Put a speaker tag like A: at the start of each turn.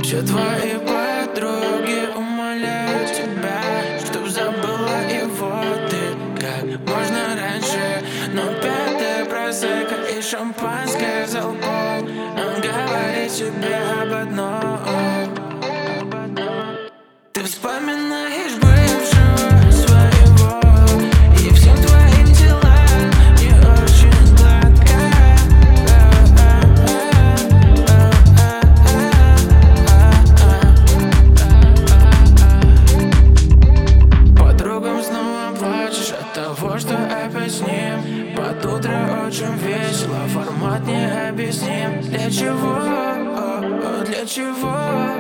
A: Все твои подруги умоляют тебя, чтоб забыла его ты как можно раньше. Но пятая просека и шампанское залпом говорит тебе об одном. Ты вспоминаешь бывшего своего, и всем твоим делам не очень гладко. Подругам снова плачешь от того, что опять с ним. Под утро очень весело, формат необъясним. Для чего? Для чего?